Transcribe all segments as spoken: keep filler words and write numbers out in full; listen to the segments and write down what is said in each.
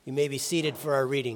You may be seated for our reading.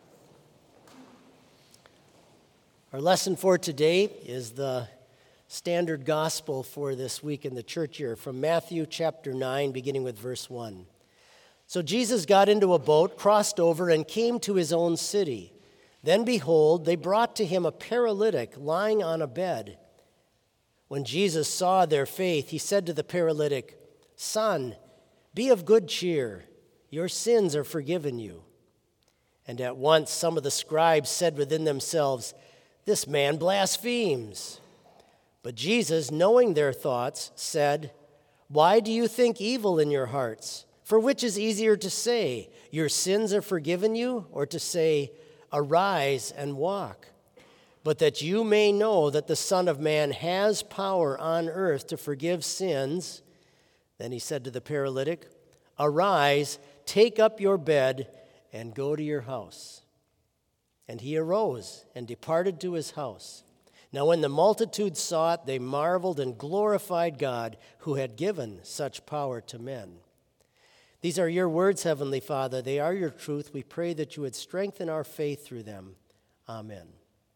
Our lesson for today is the standard gospel for this week in the church year from Matthew chapter nine, beginning with verse one. So Jesus got into a boat, crossed over, and came to his own city. Then behold, they brought to him a paralytic lying on a bed. When Jesus saw their faith, he said to the paralytic, "Son, be of good cheer. Your sins are forgiven you." And at once some of the scribes said within themselves, "This man blasphemes." But Jesus, knowing their thoughts, said, "Why do you think evil in your hearts? For which is easier to say, 'Your sins are forgiven you,' or to say, 'Arise and walk'? But that you may know that the Son of Man has power on earth to forgive sins." Then he said to the paralytic, "Arise, take up your bed, and go to your house." And he arose and departed to his house. Now when the multitude saw it, they marveled and glorified God, who had given such power to men. These are your words, Heavenly Father. They are your truth. We pray that you would strengthen our faith through them. Amen.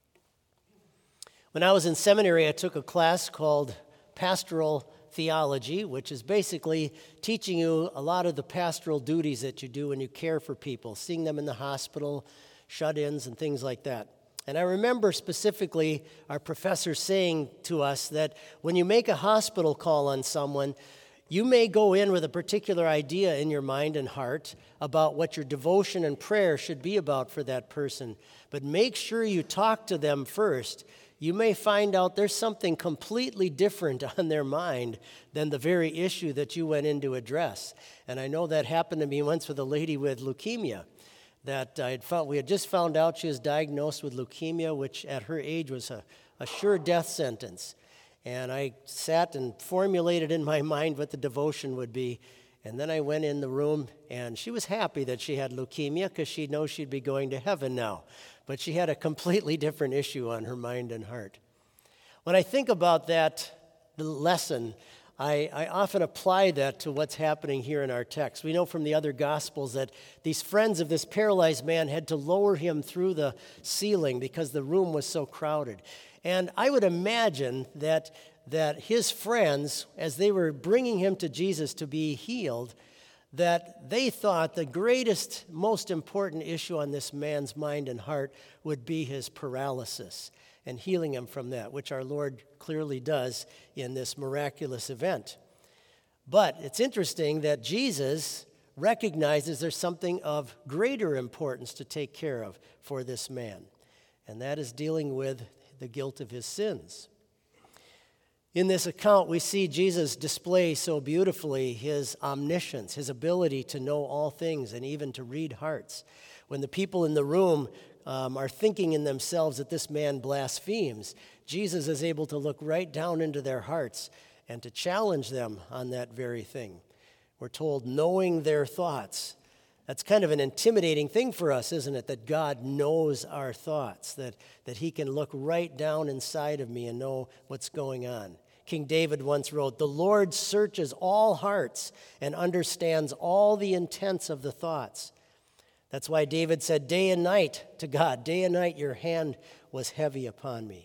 When I was in seminary, I took a class called Pastoral Theology, which is basically teaching you a lot of the pastoral duties that you do when you care for people, seeing them in the hospital, shut-ins, and things like that. And I remember specifically our professor saying to us that when you make a hospital call on someone, you may go in with a particular idea in your mind and heart about what your devotion and prayer should be about for that person, but make sure you talk to them first. You may find out there's something completely different on their mind than the very issue that you went in to address. And I know that happened to me once with a lady with leukemia, that I had found, we had just found out she was diagnosed with leukemia, which at her age was a, a sure death sentence. And I sat and formulated in my mind what the devotion would be. And then I went in the room, and she was happy that she had leukemia because she knows she'd be going to heaven now. But she had a completely different issue on her mind and heart. When I think about that lesson, I, I often apply that to what's happening here in our text. We know from the other Gospels that these friends of this paralyzed man had to lower him through the ceiling because the room was so crowded. And I would imagine that, that his friends, as they were bringing him to Jesus to be healed, that they thought the greatest, most important issue on this man's mind and heart would be his paralysis and healing him from that, which our Lord clearly does in this miraculous event. But it's interesting that Jesus recognizes there's something of greater importance to take care of for this man, and that is dealing with the guilt of his sins. In this account, we see Jesus display so beautifully his omniscience, his ability to know all things and even to read hearts. When the people in the room um, are thinking in themselves that this man blasphemes, Jesus is able to look right down into their hearts and to challenge them on that very thing. We're told, knowing their thoughts. That's kind of an intimidating thing for us, isn't it? That God knows our thoughts, that, that he can look right down inside of me and know what's going on. King David once wrote, "The Lord searches all hearts and understands all the intents of the thoughts." That's why David said, "Day and night to God, day and night your hand was heavy upon me."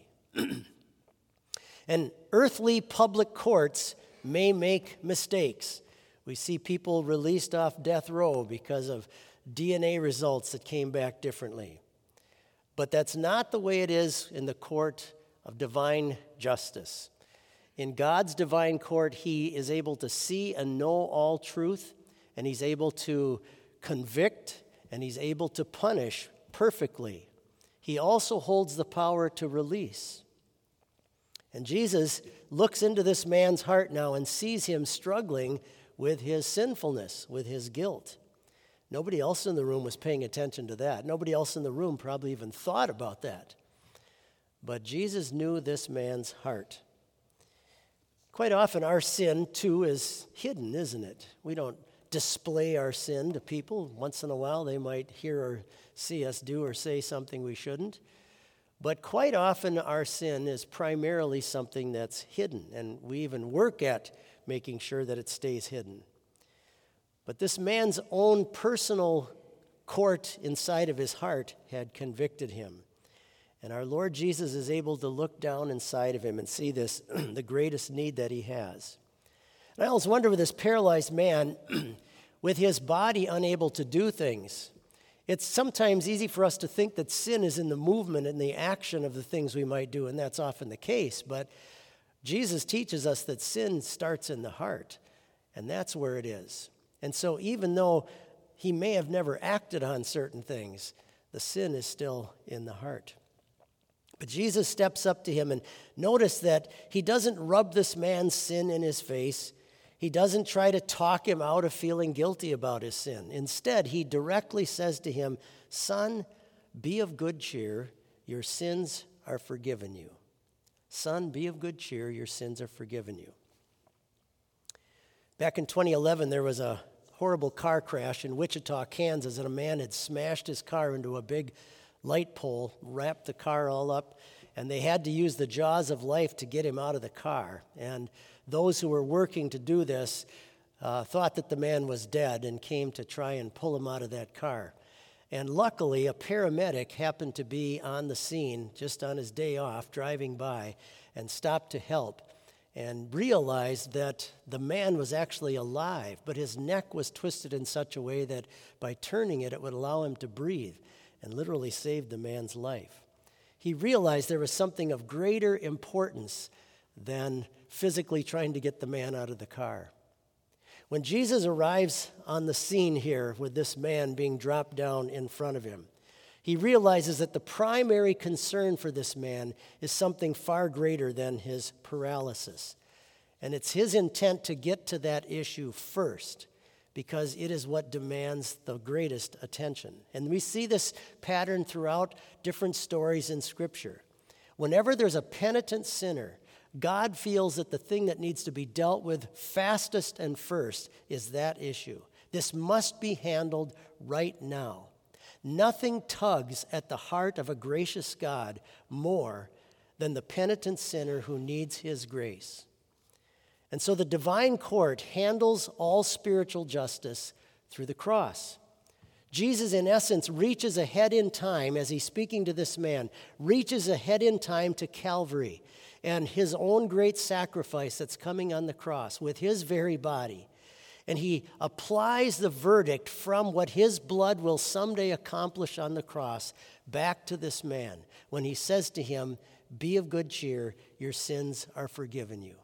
And earthly public courts may make mistakes. We see people released off death row because of D N A results that came back differently. But that's not the way it is in the court of divine justice. In God's divine court, he is able to see and know all truth, and he's able to convict, and he's able to punish perfectly. He also holds the power to release. And Jesus looks into this man's heart now and sees him struggling with his sinfulness, with his guilt. Nobody else in the room was paying attention to that. Nobody else in the room probably even thought about that. But Jesus knew this man's heart. Quite often our sin, too, is hidden, isn't it? We don't display our sin to people. Once in a while they might hear or see us do or say something we shouldn't. But quite often our sin is primarily something that's hidden, and we even work at making sure that it stays hidden. But this man's own personal court inside of his heart had convicted him. And our Lord Jesus is able to look down inside of him and see this, the greatest need that he has. And I always wonder with this paralyzed man, with his body unable to do things, it's sometimes easy for us to think that sin is in the movement and the action of the things we might do, and that's often the case. But Jesus teaches us that sin starts in the heart, and that's where it is. And so even though he may have never acted on certain things, the sin is still in the heart. But Jesus steps up to him, and notice that he doesn't rub this man's sin in his face. He doesn't try to talk him out of feeling guilty about his sin. Instead, he directly says to him, "Son, be of good cheer. Your sins are forgiven you." Son, be of good cheer. Your sins are forgiven you. Back in twenty eleven, there was a horrible car crash in Wichita, Kansas, and a man had smashed his car into a big light pole, wrapped the car all up, and they had to use the jaws of life to get him out of the car. And those who were working to do this uh, thought that the man was dead and came to try and pull him out of that car. And luckily, a paramedic happened to be on the scene just on his day off, driving by, and stopped to help and realized that the man was actually alive, but his neck was twisted in such a way that by turning it, it would allow him to breathe, and literally saved the man's life. He realized there was something of greater importance than physically trying to get the man out of the car. When Jesus arrives on the scene here with this man being dropped down in front of him, he realizes that the primary concern for this man is something far greater than his paralysis. And it's his intent to get to that issue first, because it is what demands the greatest attention. And we see this pattern throughout different stories in Scripture. Whenever there's a penitent sinner, God feels that the thing that needs to be dealt with fastest and first is that issue. This must be handled right now. Nothing tugs at the heart of a gracious God more than the penitent sinner who needs his grace. And so the divine court handles all spiritual justice through the cross. Jesus, in essence, reaches ahead in time as he's speaking to this man, reaches ahead in time to Calvary and his own great sacrifice that's coming on the cross with his very body. And he applies the verdict from what his blood will someday accomplish on the cross back to this man when he says to him, "Be of good cheer, your sins are forgiven you."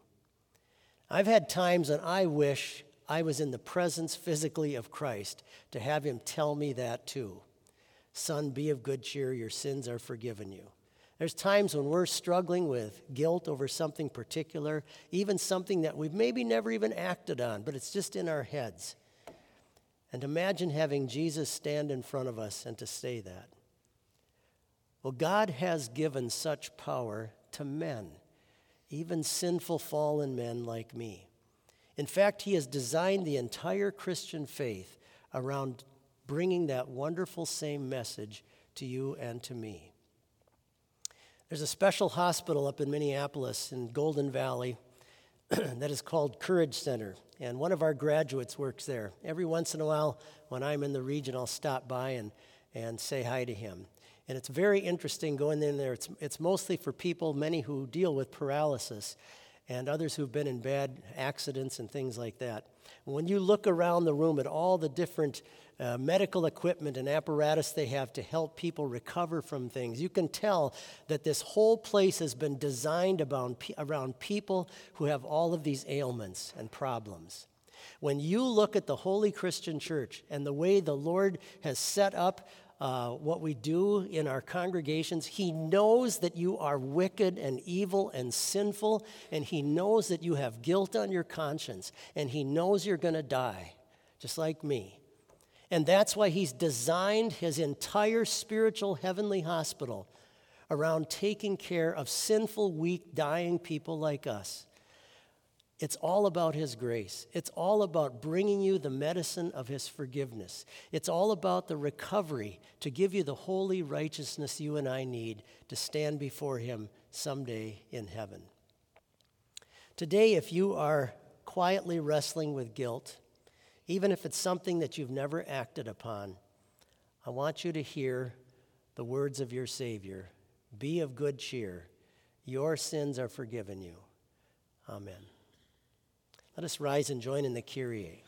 I've had times when I wish I was in the presence physically of Christ to have him tell me that too. "Son, be of good cheer, your sins are forgiven you." There's times when we're struggling with guilt over something particular, even something that we've maybe never even acted on, but it's just in our heads. And imagine having Jesus stand in front of us and to say that. Well, God has given such power to men, even sinful fallen men like me. In fact, he has designed the entire Christian faith around bringing that wonderful same message to you and to me. There's a special hospital up in Minneapolis in Golden Valley that is called Courage Center, and one of our graduates works there. Every once in a while, when I'm in the region, I'll stop by and, and say hi to him. And it's very interesting going in there. It's, it's mostly for people, many who deal with paralysis, and others who've been in bad accidents and things like that. When you look around the room at all the different uh, medical equipment and apparatus they have to help people recover from things, you can tell that this whole place has been designed around, around people who have all of these ailments and problems. When you look at the Holy Christian Church and the way the Lord has set up Uh, what we do in our congregations, he knows that you are wicked and evil and sinful, and he knows that you have guilt on your conscience, and he knows you're going to die, just like me. And that's why he's designed his entire spiritual heavenly hospital around taking care of sinful, weak, dying people like us. It's all about his grace. It's all about bringing you the medicine of his forgiveness. It's all about the recovery to give you the holy righteousness you and I need to stand before him someday in heaven. Today, if you are quietly wrestling with guilt, even if it's something that you've never acted upon, I want you to hear the words of your Savior. Be of good cheer. Your sins are forgiven you. Amen. Let us rise and join in the Kyrie.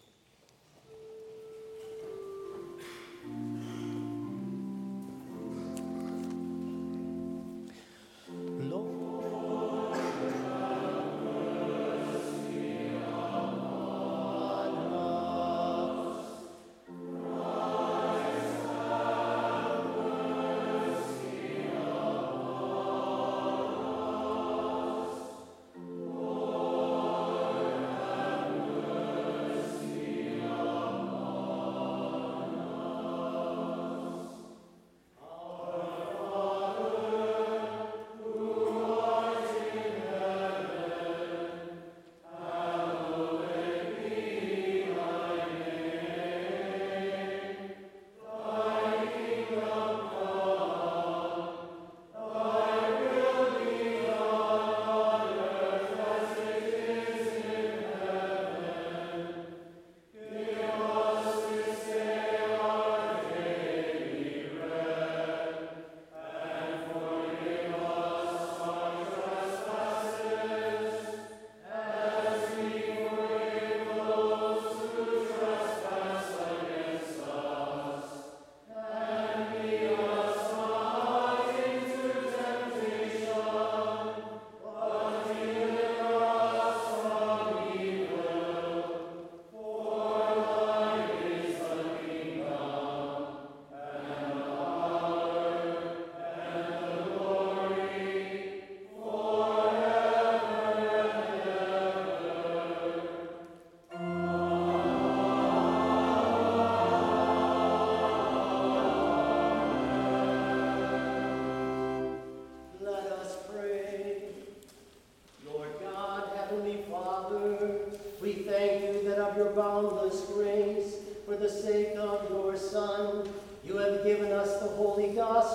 Boundless grace, for the sake of your Son, you have given us the holy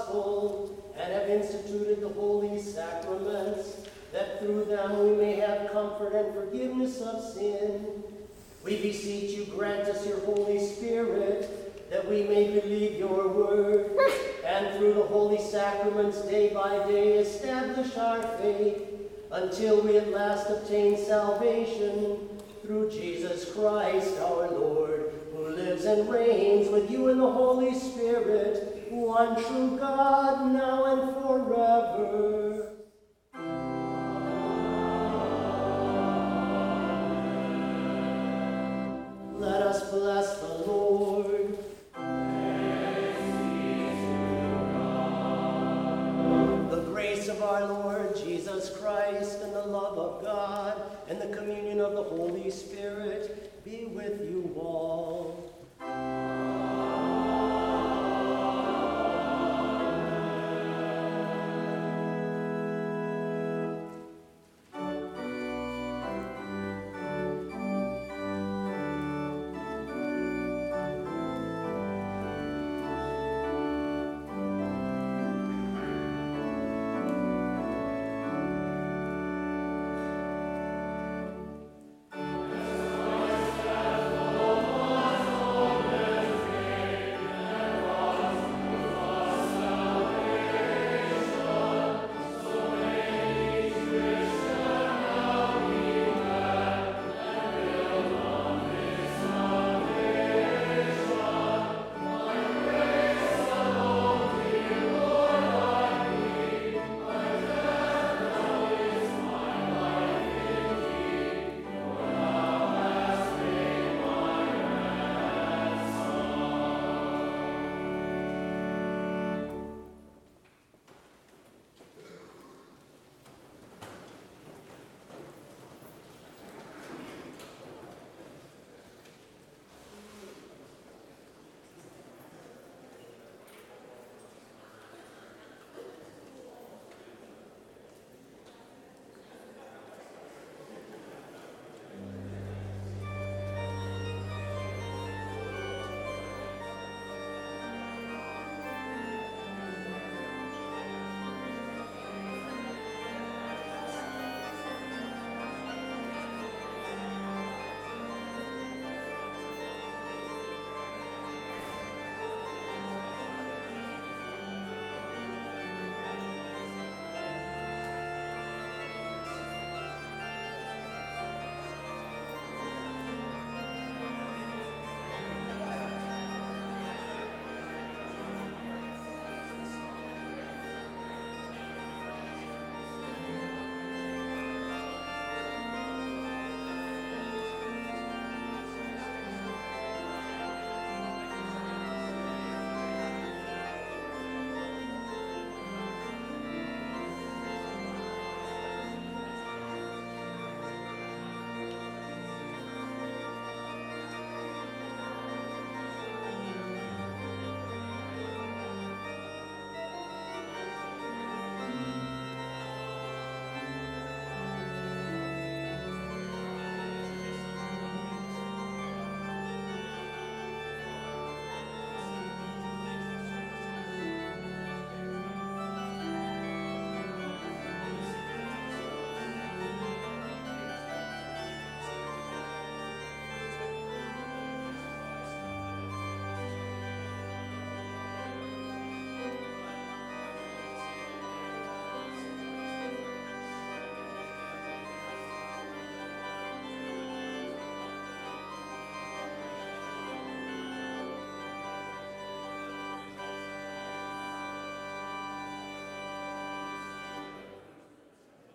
gospel and have instituted the holy sacraments, that through them we may have comfort and forgiveness of sin. We beseech you, grant us your Holy Spirit, that we may believe your word, and through the holy sacraments day by day establish our faith, until we at last obtain salvation, through Jesus Christ our Lord, who lives and reigns with you in the Holy Spirit, one true God, now and forever. Let us bless the Lord. The grace of our Lord Jesus Christ and the love of God and the communion of the Holy Spirit be with you all.